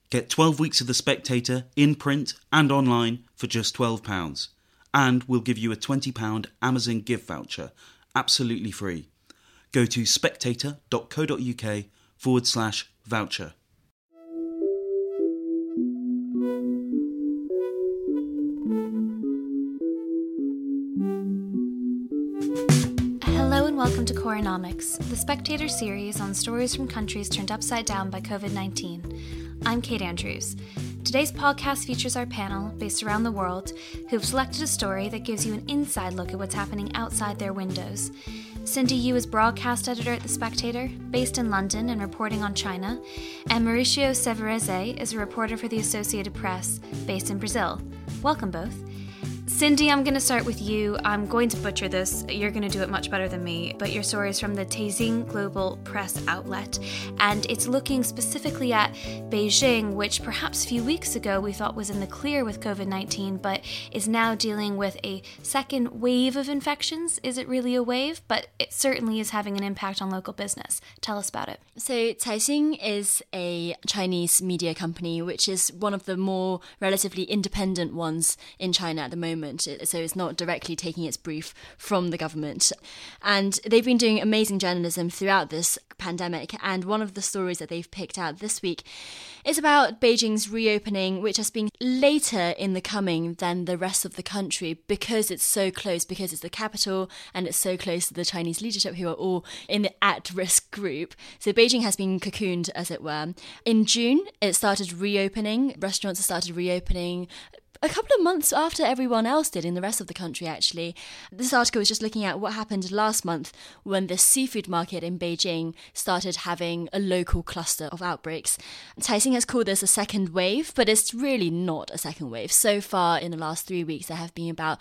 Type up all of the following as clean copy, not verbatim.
Get 12 weeks of The Spectator in print and online for just £12. And we'll give you a £20 Amazon gift voucher, absolutely free. Go to spectator.co.uk/voucher. Hello and welcome to Coronomics, the Spectator series on stories from countries turned upside down by COVID-19. I'm Kate Andrews. Today's podcast features our panel, based around the world, who've selected a story that gives you an inside look at what's happening outside their windows. Cindy Yu is broadcast editor at The Spectator, based in London and reporting on China, and Mauricio Severeze is a reporter for the Associated Press, based in Brazil. Welcome both. Cindy, I'm going to start with you. I'm going to butcher this. You're going to do it much better than me. But your story is from the Taizing Global Press outlet. And it's looking specifically at Beijing, which perhaps a few weeks ago we thought was in the clear with COVID-19, but is now dealing with a second wave of infections. Is it really a wave? But it certainly is having an impact on local business. Tell us about it. So Caixin is a Chinese media company, which is one of the more relatively independent ones in China at the moment. So it's not directly taking its brief from the government. And they've been doing amazing journalism throughout this pandemic. And one of the stories that they've picked out this week is about Beijing's reopening, which has been later in the coming than the rest of the country because it's so close, because it's the capital and it's so close to the Chinese leadership who are all in the at-risk group. So Beijing has been cocooned, as it were. In June, it started reopening. Restaurants have started reopening a couple of months after everyone else did in the rest of the country, actually. This article is just looking at what happened last month when the seafood market in Beijing started having a local cluster of outbreaks. Caixin has called this a second wave, but it's really not a second wave. So far, in the last 3 weeks, there have been about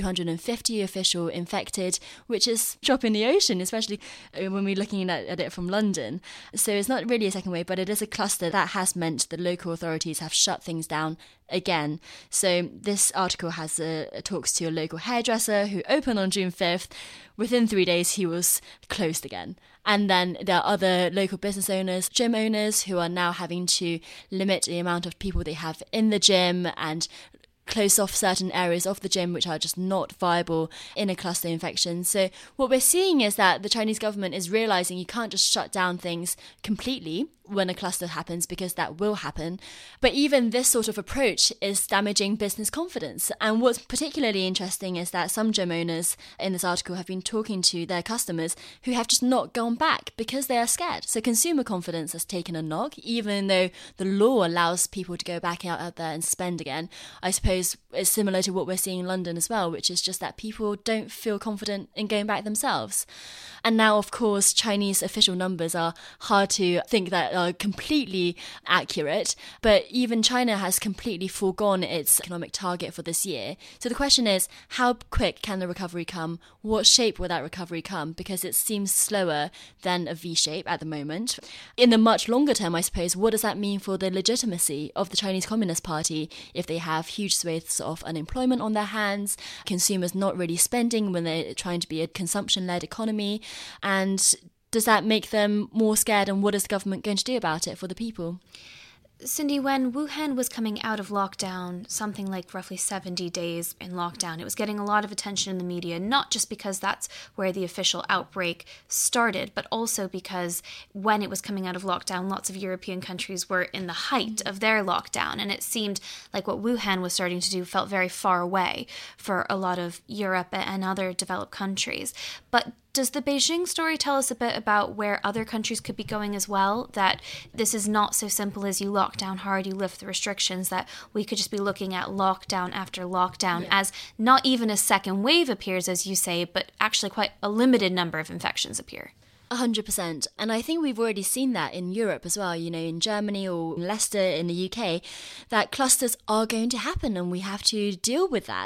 250 official infected, which is a drop in the ocean, especially when we're looking at it from London. So it's not really a second wave, but it is a cluster that has meant the local authorities have shut things down again. So this article has talks to a local hairdresser who opened on June 5th. Within 3 days, he was closed again. And then there are other local business owners, gym owners, who are now having to limit the amount of people they have in the gym and close off certain areas of the gym which are just not viable in a cluster infection. So what we're seeing is that the Chinese government is realizing you can't just shut down things completely when a cluster happens, because that will happen. But even this sort of approach is damaging business confidence. And what's particularly interesting is that some gym owners in this article have been talking to their customers who have just not gone back because they are scared. So consumer confidence has taken a knock, even though the law allows people to go back out there and spend again. I suppose it's similar to what we're seeing in London as well, which is just that people don't feel confident in going back themselves. And now, of course, Chinese official numbers are hard to think that are completely accurate, but even China has completely foregone its economic target for this year. So the question is, how quick can the recovery come? What shape will that recovery come? Because it seems slower than a V shape at the moment. In the much longer term, I suppose, what does that mean for the legitimacy of the Chinese Communist Party if they have huge swathes of unemployment on their hands, consumers not really spending when they're trying to be a consumption-led economy, and does that make them more scared, and what is the government going to do about it for the people? Cindy, when Wuhan was coming out of lockdown, something like roughly 70 days in lockdown, it was getting a lot of attention in the media, not just because that's where the official outbreak started, but also because when it was coming out of lockdown, lots of European countries were in the height of their lockdown, and it seemed like what Wuhan was starting to do felt very far away for a lot of Europe and other developed countries. But does the Beijing story tell us a bit about where other countries could be going as well? That this is not so simple as you lock down hard, you lift the restrictions, that we could just be looking at lockdown after lockdown as not even a second wave appears, as you say, but actually quite a limited number of infections appear. 100%. And I think we've already seen that in Europe as well, in Germany or Leicester in the UK, that clusters are going to happen and we have to deal with that.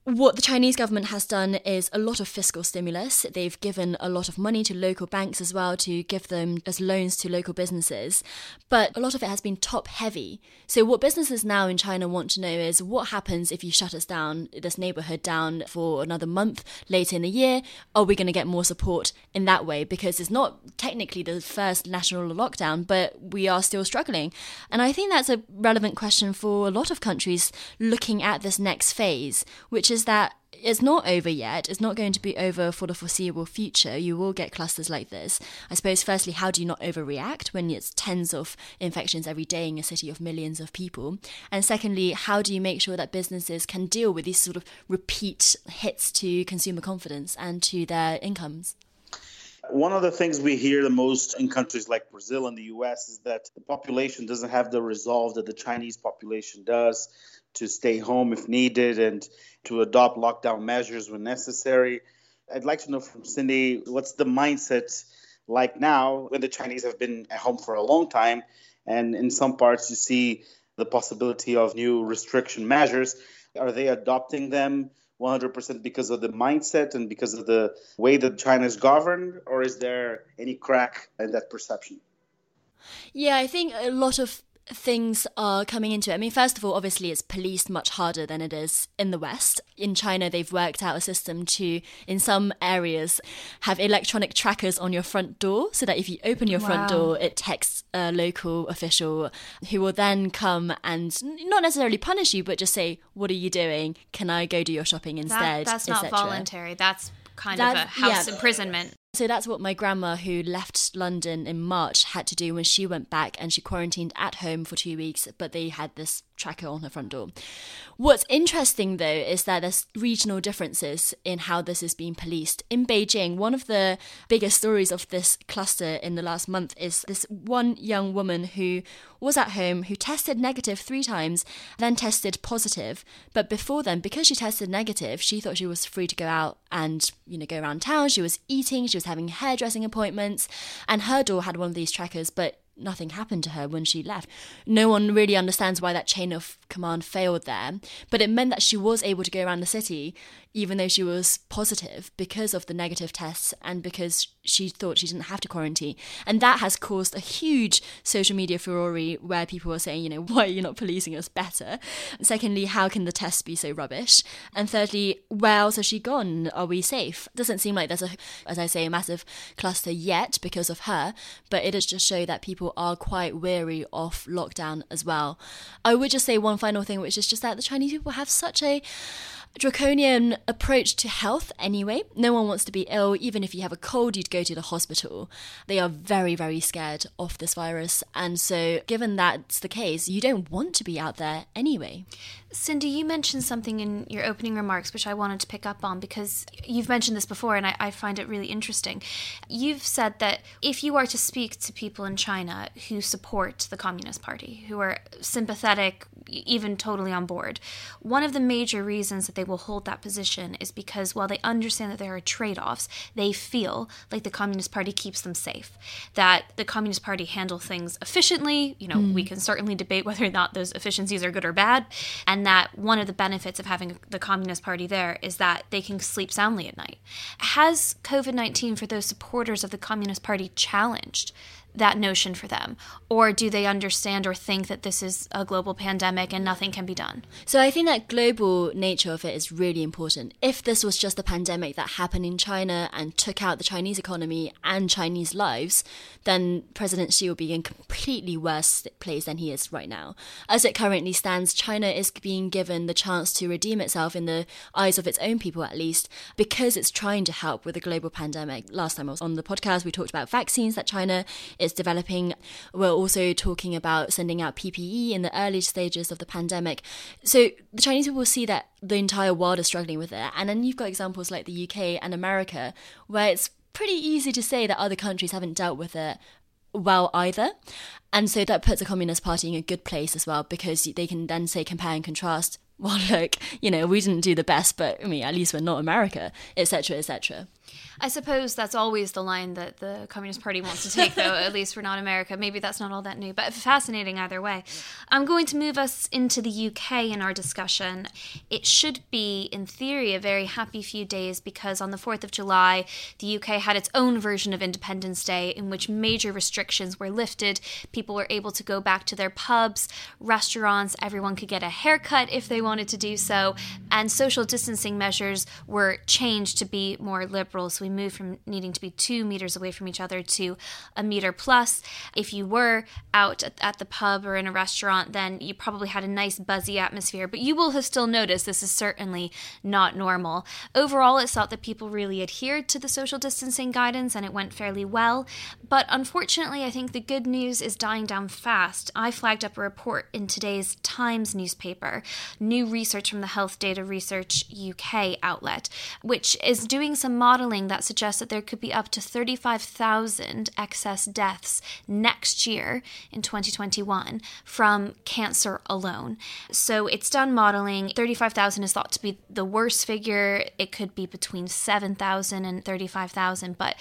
What the Chinese government has done is a lot of fiscal stimulus. They've given a lot of money to local banks as well to give them as loans to local businesses. But a lot of it has been top heavy. So what businesses now in China want to know is what happens if you shut us down, this neighborhood down for another month later in the year? Are we going to get more support in that way? Because it's not technically the first national lockdown, but we are still struggling. And I think that's a relevant question for a lot of countries looking at this next phase, which is that it's not over yet. It's not going to be over for the foreseeable future. You will get clusters like this. I suppose, firstly, how do you not overreact when it's tens of infections every day in a city of millions of people? And secondly, how do you make sure that businesses can deal with these sort of repeat hits to consumer confidence and to their incomes? One of the things we hear the most in countries like Brazil and the US is that the population doesn't have the resolve that the Chinese population does to stay home if needed and to adopt lockdown measures when necessary. I'd like to know from Cindy, what's the mindset like now when the Chinese have been at home for a long time, and in some parts you see the possibility of new restriction measures. Are they adopting them 100% because of the mindset and because of the way that China is governed, or is there any crack in that perception? Yeah, I think a lot of things are coming into it. I mean, first of all, obviously it's policed much harder than it is in the West. In China, they've worked out a system to, in some areas, have electronic trackers on your front door so that if you open your front door, it texts a local official who will then come and not necessarily punish you, but just say, what are you doing? Can I go do your shopping instead? That's not voluntary. That's kind of a house imprisonment. So that's what my grandma, who left London in March, had to do when she went back, and she quarantined at home for 2 weeks, but they had this tracker on her front door. What's interesting, though, is that there's regional differences in how this is being policed. In Beijing, one of the biggest stories of this cluster in the last month is this one young woman who was at home, who tested negative 3 times, then tested positive. But before then, because she tested negative, she thought she was free to go out and, go around town. She was eating, she was having hairdressing appointments, and her door had one of these trackers, but nothing happened to her when she left. No one really understands why that chain of command failed there, but it meant that she was able to go around the city even though she was positive because of the negative tests and because she thought she didn't have to quarantine. And that has caused a huge social media furore where people are saying, why are you not policing us better? And secondly, how can the tests be so rubbish? And thirdly, where else has she gone? Are we safe? Doesn't seem like there's a massive cluster yet because of her, but it does just show that people are quite wary of lockdown as well. I would just say one final thing, which is just that the Chinese people have such a draconian approach to health anyway. No one wants to be ill. Even if you have a cold, you'd go to the hospital. They are very, very scared of this virus. And so given that's the case, you don't want to be out there anyway. Cindy, you mentioned something in your opening remarks which I wanted to pick up on because you've mentioned this before and I find it really interesting. You've said that if you are to speak to people in China who support the Communist Party, who are sympathetic, even totally on board, one of the major reasons that they will hold that position is because while they understand that there are trade-offs, they feel like the Communist Party keeps them safe, that the Communist Party handle things efficiently. We can certainly debate whether or not those efficiencies are good or bad, and that one of the benefits of having the Communist Party there is that they can sleep soundly at night. Has COVID-19 for those supporters of the Communist Party challenged that notion for them? Or do they understand or think that this is a global pandemic and nothing can be done? So I think that global nature of it is really important. If this was just a pandemic that happened in China and took out the Chinese economy and Chinese lives, then President Xi will be in completely worse place than he is right now. As it currently stands, China is being given the chance to redeem itself in the eyes of its own people, at least, because it's trying to help with a global pandemic. Last time I was on the podcast, we talked about vaccines that China is developing. We're also talking about sending out PPE in the early stages of the pandemic. So the Chinese people see that the entire world is struggling with it. And then you've got examples like the UK and America, where it's pretty easy to say that other countries haven't dealt with it well either. And so that puts the Communist Party in a good place as well, because they can then say, compare and contrast, well, look, we didn't do the best, but at least we're not America, etc., etc. I suppose that's always the line that the Communist Party wants to take, though. At least we're not America. Maybe that's not all that new, but fascinating either way. I'm going to move us into the UK in our discussion. It should be, in theory, a very happy few days because on the 4th of July, the UK had its own version of Independence Day in which major restrictions were lifted. People were able to go back to their pubs, restaurants, everyone could get a haircut if they wanted to do so, and social distancing measures were changed to be more liberal. So we moved from needing to be 2 meters away from each other to a meter plus. If you were out at the pub or in a restaurant, then you probably had a nice buzzy atmosphere, but you will have still noticed this is certainly not normal. Overall, it's thought that people really adhered to the social distancing guidance and it went fairly well. But unfortunately, I think the good news is dying down fast. I flagged up a report in today's Times newspaper, new research from the Health Data Research UK outlet, which is doing some modeling that suggests that there could be up to 35,000 excess deaths next year in 2021 from cancer alone. So it's done modeling. 35,000 is thought to be the worst figure. It could be between 7,000 and 35,000, but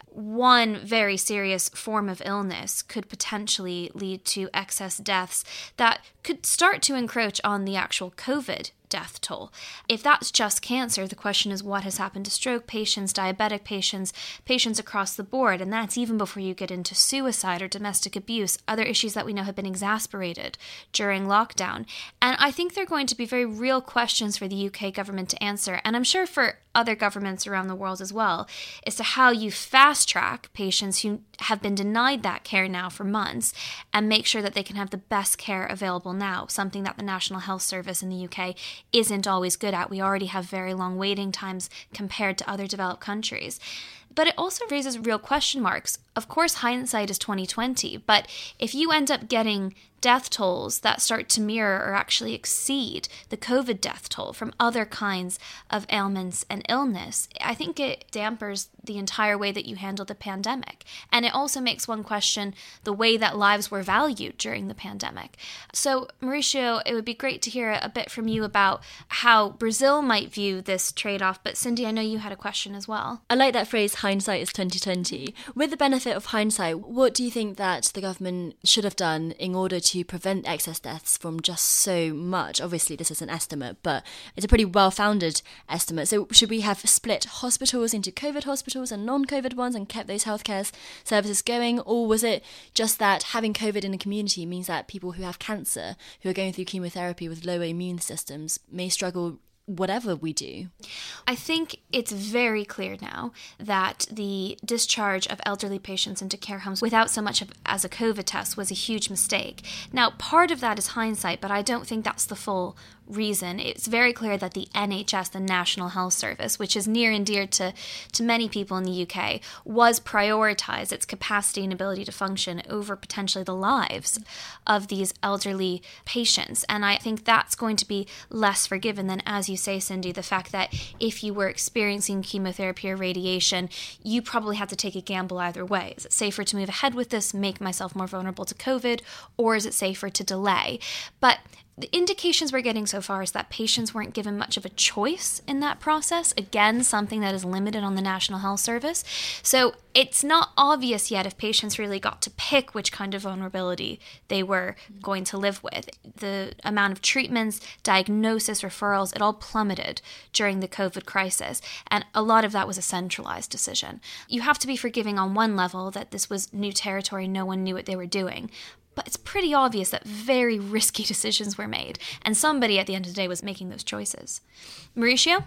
one very serious form of illness could potentially lead to excess deaths that could start to encroach on the actual COVID death toll. If that's just cancer, the question is what has happened to stroke patients, diabetic patients, patients across the board, and that's even before you get into suicide or domestic abuse, other issues that we know have been exacerbated during lockdown. And I think they're going to be very real questions for the UK government to answer, and I'm sure for other governments around the world as well, as to how you fast-track patients who have been denied that care now for months and make sure that they can have the best care available now, something that the National Health Service in the UK isn't always good at. We already have very long waiting times compared to other developed countries. But it also raises real question marks. Of course, hindsight is 2020, but if you end up getting death tolls that start to mirror or actually exceed the COVID death toll from other kinds of ailments and illness, I think it dampers the entire way that you handle the pandemic. And it also makes one question the way that lives were valued during the pandemic. So, Mauricio, it would be great to hear a bit from you about how Brazil might view this trade-off. But Cindy, I know you had a question as well. I like that phrase, hindsight is 2020. With the benefit of hindsight, what do you think that the government should have done in order to prevent excess deaths from just so much? Obviously, this is an estimate, but it's a pretty well-founded estimate. So should we have split hospitals into COVID hospitals and non-COVID ones and kept those healthcare services going? Or was it just that having COVID in a community means that people who have cancer, who are going through chemotherapy with lower immune systems, may struggle whatever we do? I think it's very clear now that the discharge of elderly patients into care homes without so much as a COVID test was a huge mistake. Now, part of that is hindsight, but I don't think that's the full reason. It's very clear that the NHS, the National Health Service, which is near and dear to many people in the UK, was prioritized, its capacity and ability to function over potentially the lives of these elderly patients. And I think that's going to be less forgiven than, as you say, Cindy, the fact that if you were experiencing chemotherapy or radiation, you probably had to take a gamble either way. Is it safer to move ahead with this, make myself more vulnerable to COVID, or is it safer to delay? But the indications we're getting so far is that patients weren't given much of a choice in that process. Again, something that is limited on the National Health Service. So it's not obvious yet if patients really got to pick which kind of vulnerability they were going to live with. The amount of treatments, diagnosis, referrals, it all plummeted during the COVID crisis. And a lot of that was a centralized decision. You have to be forgiving on one level that this was new territory, no one knew what they were doing. But it's pretty obvious that very risky decisions were made, and somebody at the end of the day was making those choices. Mauricio?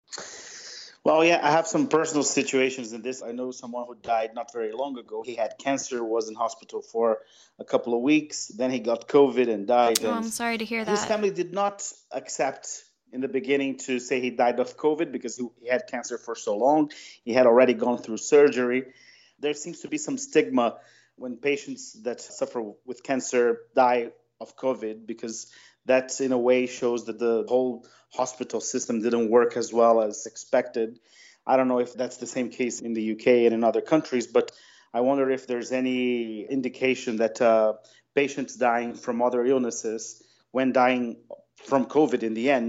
Well, yeah, I have some personal situations in this. I know someone who died not very long ago. He had cancer, was in hospital for a couple of weeks. Then he got COVID and died. Oh, I'm sorry to hear that. His family did not accept in the beginning to say he died of COVID because he had cancer for so long. He had already gone through surgery. There seems to be some stigma when patients that suffer with cancer die of COVID, because that in a way shows that the whole hospital system didn't work as well as expected. I don't know if that's the same case in the UK and in other countries, but I wonder if there's any indication that patients dying from other illnesses, when dying from COVID in the end,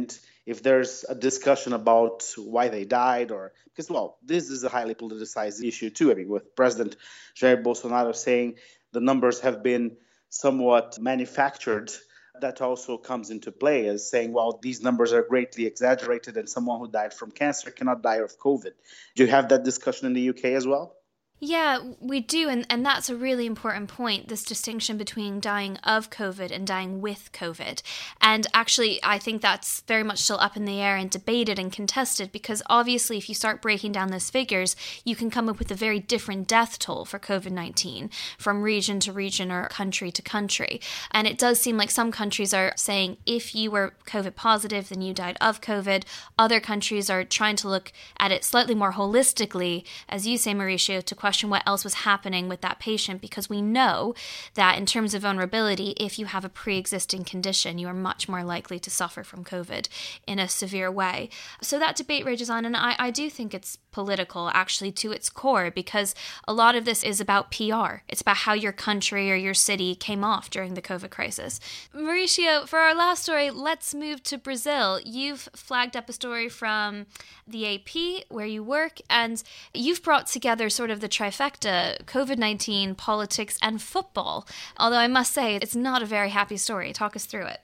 if there's a discussion about why they died, or because, well, this is a highly politicized issue too. I mean, with President Jair Bolsonaro saying the numbers have been somewhat manufactured, that also comes into play as saying, well, these numbers are greatly exaggerated and someone who died from cancer cannot die of COVID. Do you have that discussion in the UK as well? Yeah, we do. And that's a really important point, this distinction between dying of COVID and dying with COVID. And actually, I think that's very much still up in the air and debated and contested, because obviously, if you start breaking down those figures, you can come up with a very different death toll for COVID-19 from region to region or country to country. And it does seem like some countries are saying if you were COVID positive, then you died of COVID. Other countries are trying to look at it slightly more holistically, as you say, Mauricio, to question what else was happening with that patient, because we know that in terms of vulnerability, if you have a pre-existing condition, you are much more likely to suffer from COVID in a severe way. So that debate rages on, and I do think it's political, actually, to its core, because a lot of this is about PR. It's about how your country or your city came off during the COVID crisis. Mauricio, for our last story, let's move to Brazil. You've flagged up a story from the AP where you work, and you've brought together sort of the trifecta: COVID-19, politics, and football. Although I must say, it's not a very happy story. Talk us through it.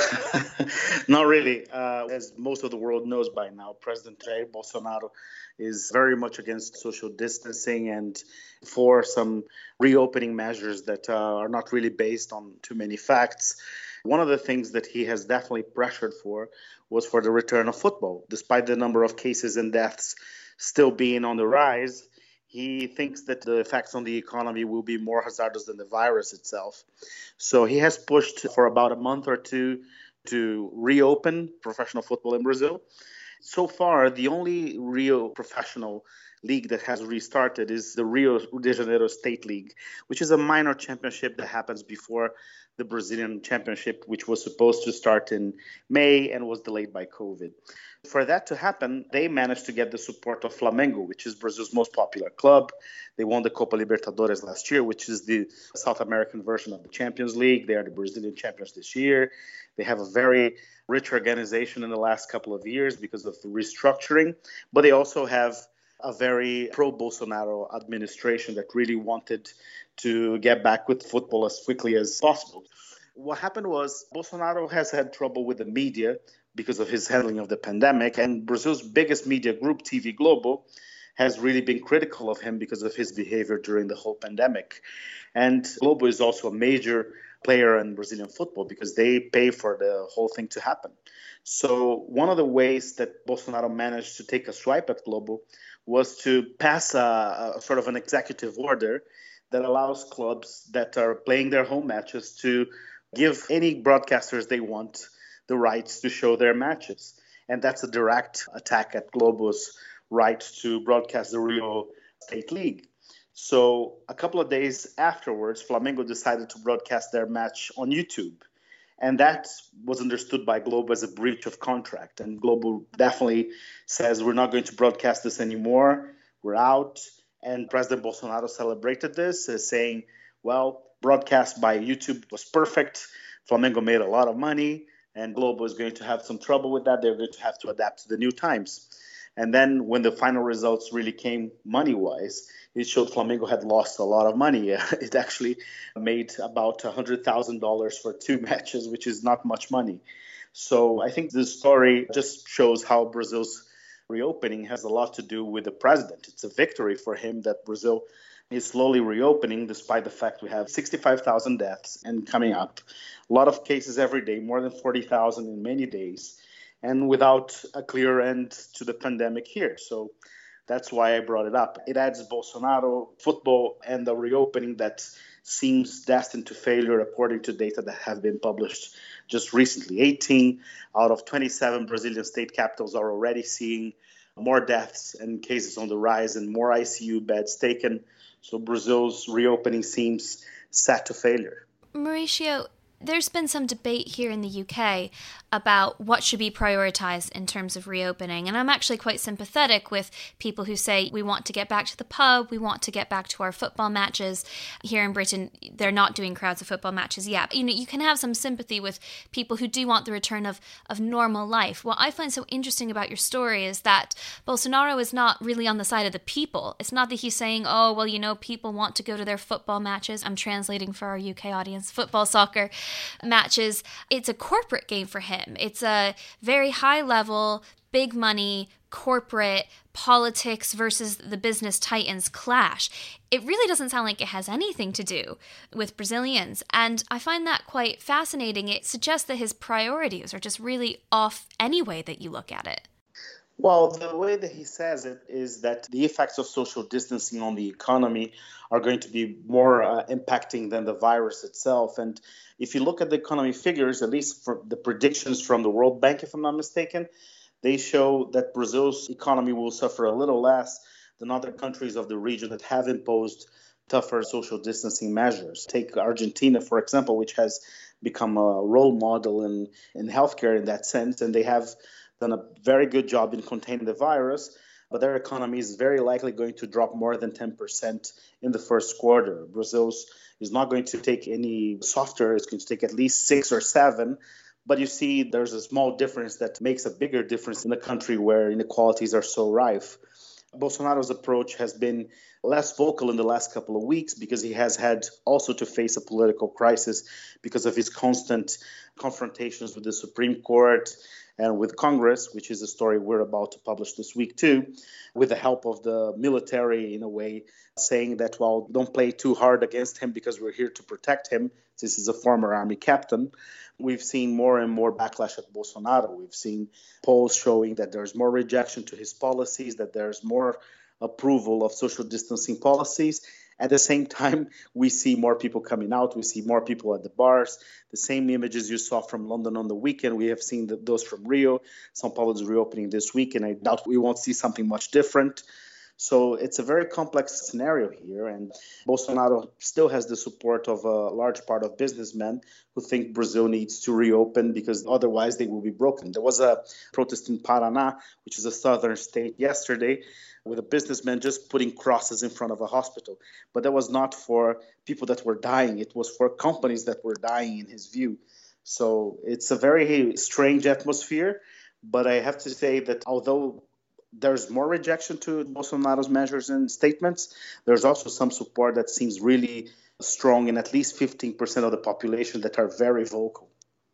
Not really. As most of the world knows by now, President Jair Bolsonaro is very much against social distancing and for some reopening measures that are not really based on too many facts. One of the things that he has definitely pressured for was for the return of football. Despite the number of cases and deaths still being on the rise, he thinks that the effects on the economy will be more hazardous than the virus itself. So he has pushed for about a month or two to reopen professional football in Brazil. So far, the only real professional league that has restarted is the Rio de Janeiro State League, which is a minor championship that happens before the Brazilian Championship, which was supposed to start in May and was delayed by COVID. For that to happen, they managed to get the support of Flamengo, which is Brazil's most popular club. They won the Copa Libertadores last year, which is the South American version of the Champions League. They are the Brazilian champions this year. They have a very rich organization in the last couple of years because of the restructuring, but they also have a very pro-Bolsonaro administration that really wanted to get back with football as quickly as possible. What happened was Bolsonaro has had trouble with the media because of his handling of the pandemic, and Brazil's biggest media group, TV Globo, has really been critical of him because of his behavior during the whole pandemic. And Globo is also a major player in Brazilian football because they pay for the whole thing to happen. So one of the ways that Bolsonaro managed to take a swipe at Globo was to pass a sort of an executive order that allows clubs that are playing their home matches to give any broadcasters they want the rights to show their matches. And that's a direct attack at Globo's right to broadcast the Rio State League. So a couple of days afterwards, Flamengo decided to broadcast their match on YouTube. And that was understood by Globo as a breach of contract. And Globo definitely says, we're not going to broadcast this anymore. We're out. And President Bolsonaro celebrated this, saying, well, broadcast by YouTube was perfect. Flamengo made a lot of money, and Globo is going to have some trouble with that. They're going to have to adapt to the new times. And then when the final results really came money-wise, it showed Flamengo had lost a lot of money. It actually made about $100,000 for 2 matches, which is not much money. So I think this story just shows how Brazil's reopening has a lot to do with the president. It's a victory for him that Brazil is slowly reopening, despite the fact we have 65,000 deaths and coming up. A lot of cases every day, more than 40,000 in many days, and without a clear end to the pandemic here. So that's why I brought it up. It adds Bolsonaro, football, and the reopening that seems destined to failure, according to data that have been published just recently. 18 out of 27 Brazilian state capitals are already seeing more deaths and cases on the rise and more ICU beds taken. So Brazil's reopening seems set to failure. Mauricio, There's been some debate here in the UK about what should be prioritized in terms of reopening. And I'm actually quite sympathetic with people who say we want to get back to the pub, we want to get back to our football matches. Here in Britain, they're not doing crowds of football matches yet. You know, you can have some sympathy with people who do want the return of normal life. What I find so interesting about your story is that Bolsonaro is not really on the side of the people. It's not that he's saying, oh, well, you know, people want to go to their football matches. I'm translating for our UK audience, football, soccer matches. It's a corporate game for him. It's a very high level, big money, corporate politics versus the business titans clash. It really doesn't sound like it has anything to do with Brazilians. And I find that quite fascinating. It suggests that his priorities are just really off any way that you look at it. Well, the way that he says it is that the effects of social distancing on the economy are going to be more impacting than the virus itself. And if you look at the economy figures, at least for the predictions from the World Bank, if I'm not mistaken, they show that Brazil's economy will suffer a little less than other countries of the region that have imposed tougher social distancing measures. Take Argentina, for example, which has become a role model in healthcare in that sense, and they have done a very good job in containing the virus, but their economy is very likely going to drop more than 10% in the first quarter. Brazil's is not going to take any softer, it's going to take at least 6 or 7. But you see, there's a small difference that makes a bigger difference in a country where inequalities are so rife. Bolsonaro's approach has been less vocal in the last couple of weeks because he has had also to face a political crisis because of his constant confrontations with the Supreme Court and with Congress, which is a story we're about to publish this week too, with the help of the military in a way, saying that, well, don't play too hard against him because we're here to protect him, since he's a former army captain. We've seen more and more backlash at Bolsonaro. We've seen polls showing that there's more rejection to his policies, that there's more approval of social distancing policies. At the same time, we see more people coming out. We see more people at the bars. The same images you saw from London on the weekend, we have seen those from Rio. São Paulo is reopening this week, and I doubt we won't see something much different. So it's a very complex scenario here, and Bolsonaro still has the support of a large part of businessmen who think Brazil needs to reopen because otherwise they will be broken. There was a protest in Paraná, which is a southern state, yesterday, with a businessman just putting crosses in front of a hospital. But that was not for people that were dying. It was for companies that were dying, in his view. So it's a very strange atmosphere. But I have to say that although there's more rejection to Bolsonaro's measures and statements, there's also some support that seems really strong in at least 15% of the population that are very vocal.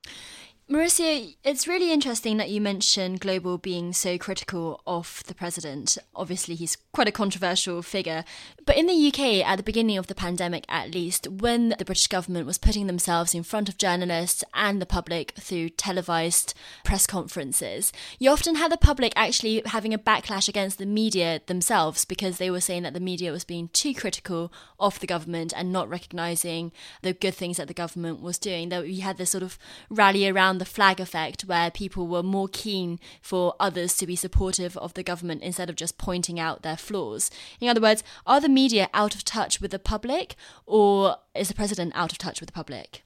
Mauricio, it's really interesting that you mentioned Global being so critical of the president. Obviously, he's quite a controversial figure. But in the UK, at the beginning of the pandemic at least, when the British government was putting themselves in front of journalists and the public through televised press conferences, you often had the public actually having a backlash against the media themselves because they were saying that the media was being too critical of the government and not recognising the good things that the government was doing. That we had this sort of rally around the flag effect where people were more keen for others to be supportive of the government instead of just pointing out their flaws. In other words, are the media out of touch with the public, or is the president out of touch with the public?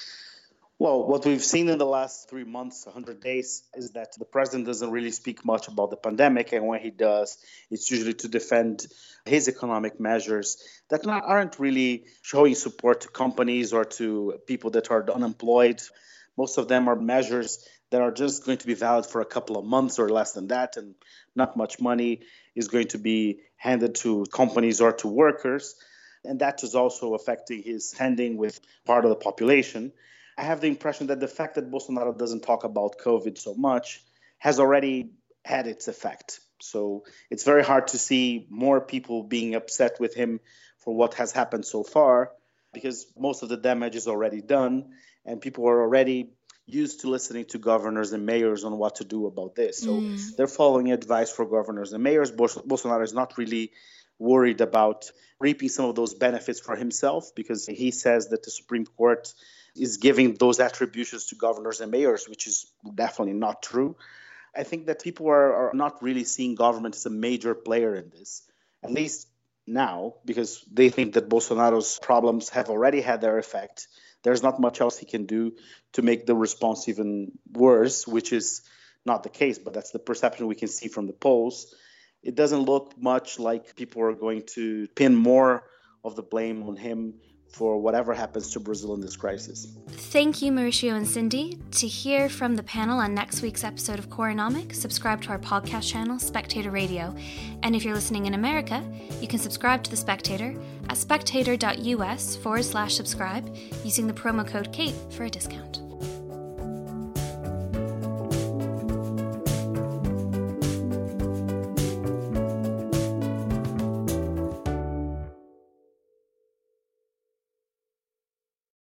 Well, what we've seen in the last 3 months, 100 days, is that the president doesn't really speak much about the pandemic. And when he does, it's usually to defend his economic measures that aren't really showing support to companies or to people that are unemployed. Most of them are measures that are just going to be valid for a couple of months or less than that, and not much money is going to be handed to companies or to workers. And that is also affecting his standing with part of the population. I have the impression that the fact that Bolsonaro doesn't talk about COVID so much has already had its effect. So it's very hard to see more people being upset with him for what has happened so far, because most of the damage is already done and people are already used to listening to governors and mayors on what to do about this. So they're following advice for governors and mayors. Bolsonaro is not really worried about reaping some of those benefits for himself because he says that the Supreme Court is giving those attributions to governors and mayors, which is definitely not true. I think that people are not really seeing government as a major player in this, at least now, because they think that Bolsonaro's problems have already had their effect. there's not much else he can do to make the response even worse, which is not the case, but that's the perception we can see from the polls. It doesn't look much like people are going to pin more of the blame on him for whatever happens to Brazil in this crisis. Thank you, Mauricio and Cindy. To hear from the panel on next week's episode of Coronomics, subscribe to our podcast channel, Spectator Radio. And if you're listening in America, you can subscribe to The Spectator at spectator.us/subscribe using the promo code KATE for a discount.